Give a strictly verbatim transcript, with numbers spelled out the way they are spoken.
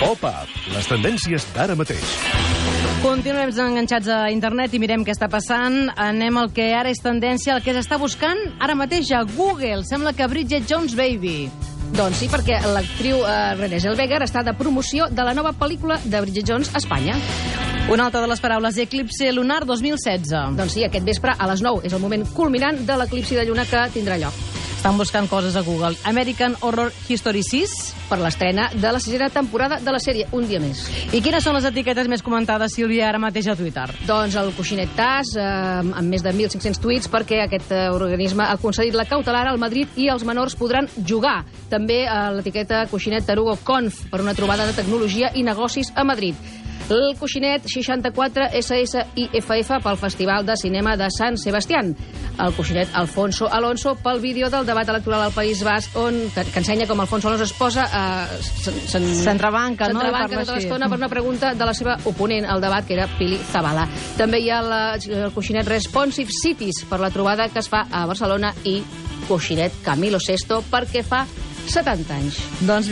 Pop-up, les tendències d'ara mateix. Continuem enganxats a internet i mirem què està passant. Anem al que ara és tendència, el que s'està buscant ara mateix a Google. Sembla que Bridget Jones' Baby. Doncs sí, perquè l'actriu uh, Renée Zellweger està de promoció de la nova pel·lícula de Bridget Jones a Espanya. Una altra de les paraules, Eclipse Lunar dos mil setze. Doncs sí, aquest vespre a les nou és el moment culminant de l'eclipsi de lluna que tindrà lloc. Estan buscant coses a Google. American Horror History sis. Per l'estrena de la sisena temporada de la sèrie, Un dia més. I quines són les etiquetes més comentades, Sílvia, ara mateix a Twitter? Doncs el coixinet T A S, eh, amb més de mil cinc-cents tuits, perquè aquest eh, organisme ha concedit la cautelar al Madrid i els menors podran jugar. També eh, l'etiqueta coixinet Tarugo Conf, per una trobada de tecnologia i negocis a Madrid. El coixinet seixanta-quatre S S I F F pel Festival de Cinema de Sant Sebastián. El coixinet Alfonso Alonso pel vídeo del debat electoral al País Basc, on, que, que ensenya com Alfonso Alonso es posa eh, s'entrebanca, no? S'entrebanca tota l'estona per una pregunta de la seva oponent al debat, que era Pili Zabala. També hi ha la, el coixinet Responsive Cities per la trobada que es fa a Barcelona i coixinet Camilo Sesto perquè fa setanta anys. Doncs